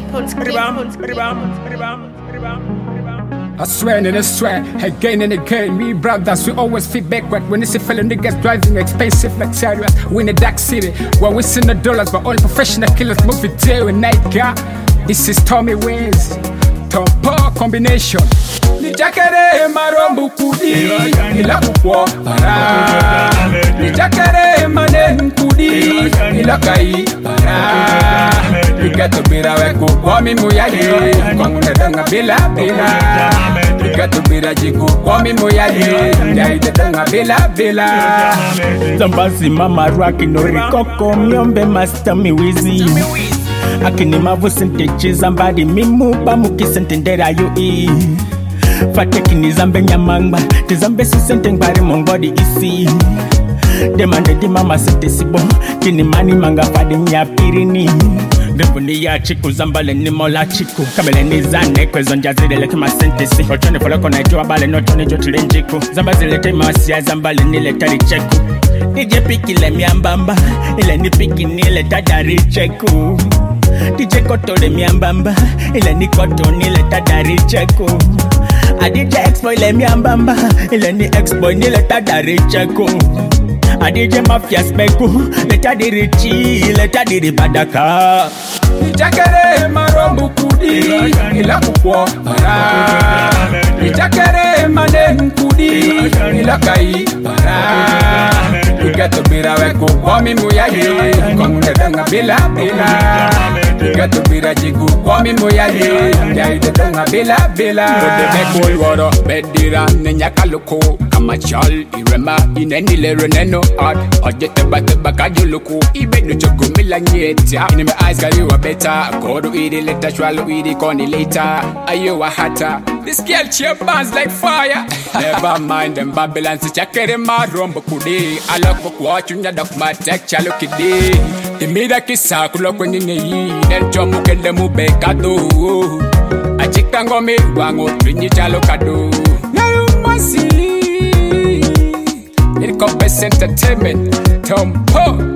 I swear and I swear, again and again, me brothers, we always fit backward. When it's a fellow niggas driving expensive luxurious. We in the dark city, where we see the dollars, but all professional killers move it day and night, girl. This is Tommy Wins, Tompo combination. Nijakere marombu kudi, ila kukwa para. Nijakere manen kudi, ila kai para. Nikato bira weku kwa mimu ya ye, kwa ngudanga bila bila. Nikato bira jiku kwa mimu ya ye, yaidanga bila bila. Zambasi mama raki no rikoko, miombe master miwizi. Akini mavu sente zambadi mimu bamuki sente ndera yo i. Fate kini zambe nyamangba, te zambe su sente ngbari mongodi isi. Demande di mama sente sibo, kini mani manga fadi myapirini. Devuni ya chiku zambale ni mola chiku. Kabele ni zane kwe zonja zile leke masente si. Ochone foloko na ijua bale notone jotile njiku. Zamba zilete mawasia zambale nile tari cheku. DJ piki le miambamba, ile ni piki nile tadari cheku. DJ koto le miambamba, ile ni koto nile tadari cheku. A DJ X-Boy le miambamba, ile ni X-Boy nile tadari cheku. A DJ Mafia speku, leta diri chi, leta diri badaka. Nijakere marombu kudi, ila kukwa para. Nijakere manen kudi, ila kai para. Nikato bira weku kwa mimu ya ye, kwa ngudanga bila bila. Nikato bira jiku kwa mimu ya ye, yaidanga bila bila. Ode mekul woro, bedira nenyaka loko. Kama chal, irema, inenile reneno art. Ojete bate bakajo loko, ibe no choko mila nyeta. In my eyes got you a better. Go to eat it, let us swallow eat it, corny later. Are you a hatter? This girl cheer burns like fire. Never mind them Babylon, si chakere marombo kudi. I love for watching ya dog my tech chalo kidi. Imida kisa kulo kwenye nyi, nencho mukende mubekado. Achika ngome wango trinyi chalo kado. Narumasi, it compass entertainment, Tompo.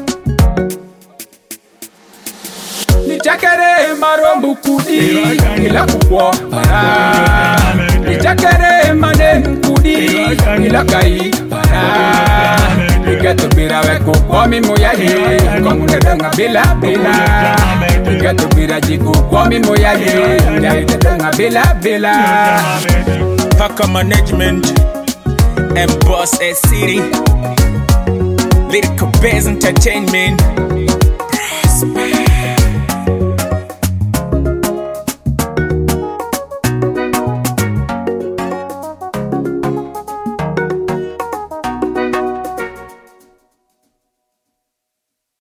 Nijakere marombu kudi, ila kukwa para. Nijakere manen kudi, ila kai para. Nikato bira weku kwa mimu ya ye, kwa ngudanga bila bila. Nikato bira jiku kwa mimu ya ye, yaidanga bila bila. Paka management, and boss a city. Lyrical Bass Entertainment.